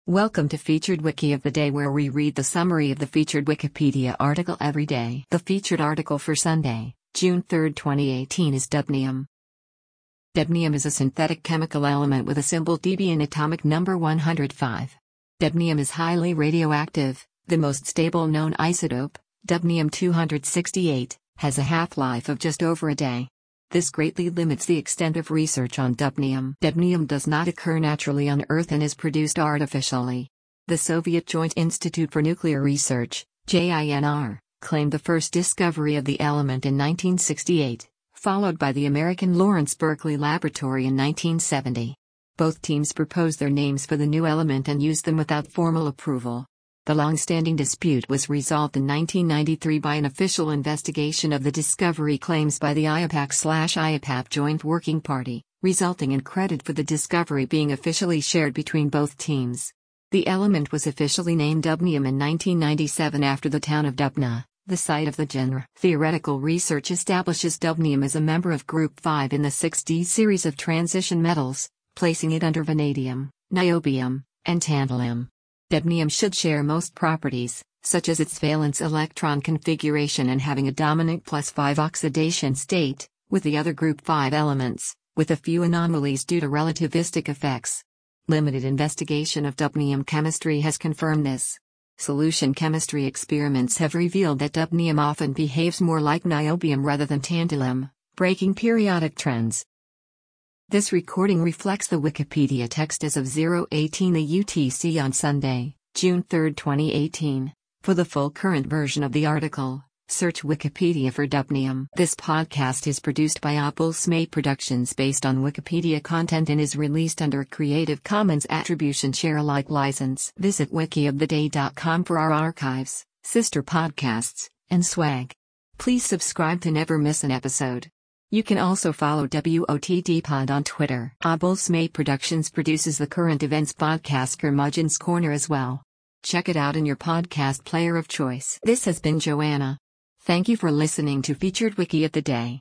Welcome to Featured Wiki of the Day, where we read the summary of the featured Wikipedia article every day. The featured article for Sunday, June 3, 2018 is dubnium. Dubnium is a synthetic chemical element with a symbol Db and atomic number 105. Dubnium is highly radioactive. The most stable known isotope, dubnium-268, has a half-life of just over a day. This greatly limits the extent of research on dubnium. Dubnium does not occur naturally on Earth and is produced artificially. The Soviet Joint Institute for Nuclear Research, JINR, claimed the first discovery of the element in 1968, followed by the American Lawrence Berkeley Laboratory in 1970. Both teams proposed their names for the new element and used them without formal approval. The long-standing dispute was resolved in 1993 by an official investigation of the discovery claims by the IUPAC/IUPAP Joint Working Party, resulting in credit for the discovery being officially shared between both teams. The element was officially named dubnium in 1997 after the town of Dubna, the site of the genre. Theoretical research establishes dubnium as a member of Group 5 in the 6D series of transition metals, placing it under vanadium, niobium, and tantalum. Dubnium should share most properties, such as its valence electron configuration and having a dominant +5 oxidation state, with the other group 5 elements, with a few anomalies due to relativistic effects. Limited investigation of dubnium chemistry has confirmed this. Solution chemistry experiments have revealed that dubnium often behaves more like niobium rather than tantalum, breaking periodic trends. This recording reflects the Wikipedia text as of 0:18 UTC on Sunday, June 3, 2018. For the full current version of the article, search Wikipedia for dubnium. This podcast is produced by Abul Smay Productions based on Wikipedia content and is released under a Creative Commons Attribution Share Alike license. Visit wikioftheday.com for our archives, sister podcasts, and swag. Please subscribe to never miss an episode. You can also follow WOTDpod on Twitter. Abul Smay Productions produces the current events podcast Curmudgeon's Corner as well. Check it out in your podcast player of choice. This has been Joanna. Thank you for listening to Featured Wiki of the Day.